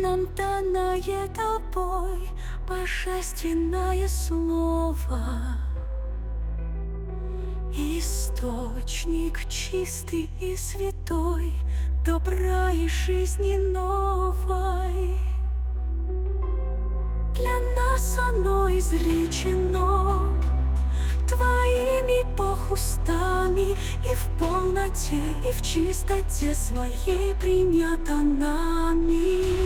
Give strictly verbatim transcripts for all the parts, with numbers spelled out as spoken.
нам данное тобой божественное слово. Источник чистый и святой, добра и жизни новой. Для нас оно изречено Твоими Бог устами, и в полноте, и в чистоте своей принято нами.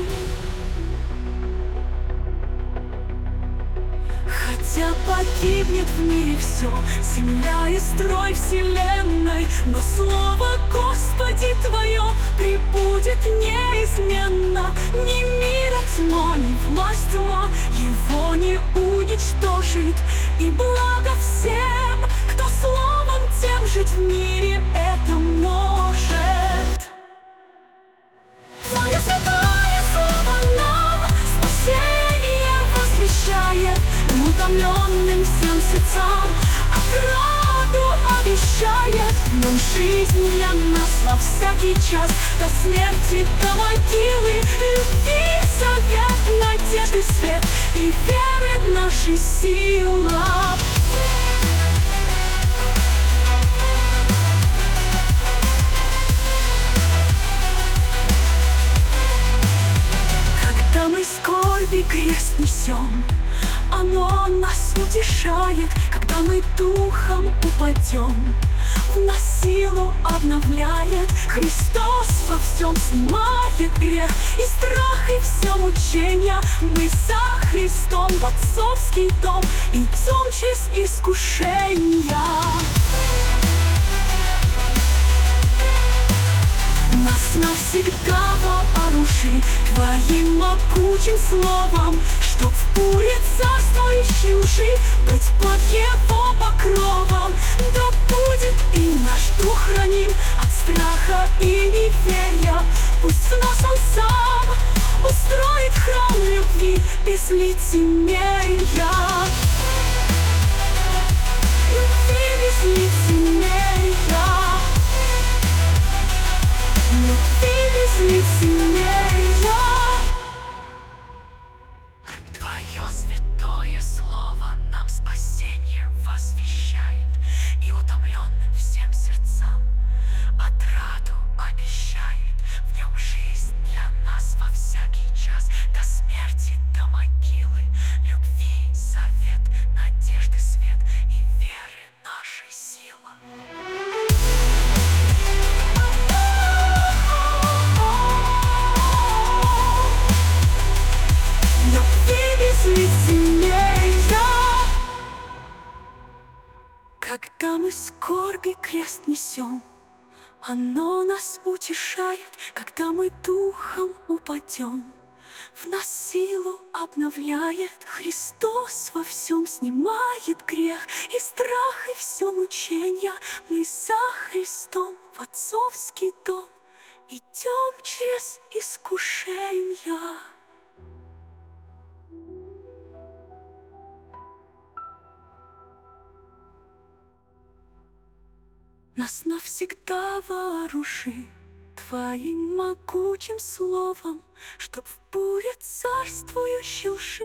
Хотя погибнет в мире все, земля и строй вселенной, но слово Господи Твое пребудет неизменно. Ни мира тьма, ни власть тьма его не уничтожит, и благо всем, кто словом тем жить в мире это может. Твое святое слово нам спасение возвещает, утомленным всем сердцам отраду обещает. Нам жизнь для нас во всякий час, до смерти, до могилы, любви, совет, надежды, свет и веры нашей сила. Когда мы скорби крест несем, оно нас утешает. Когда мы духом упадем, в нас силу обновляет. Христос во всем снимает грех и страх, и все мучения. Мы за Христом в отцовский дом идем через искушения. Нас навсегда вооружи Твоим могучим словом, чтоб в буре царствующей лжи быть под его покровом. Да будет и наш дух храним от страха и неверия. Пусть в нас он сам устроит храм любви без лицемерия. Любви без лицемерия. Любви без лицемерия. Твое святое слово нам спасение возвещает, и утомленным всем сердцам отраду обещает. В нем жизнь для нас во всякий час, до смерти, до могилы, любви, совет, надежды, свет и веры нашей сила. Когда мы скорби крест несем, оно нас утешает. Когда мы духом упадем, в нас силу обновляет. Христос во всем снимает грех и страх, и все мучения. Мы за Христом в отцовский дом идем через искушения. Нас навсегда вооружи Твоим могучим словом, чтоб в буре царствующей лжи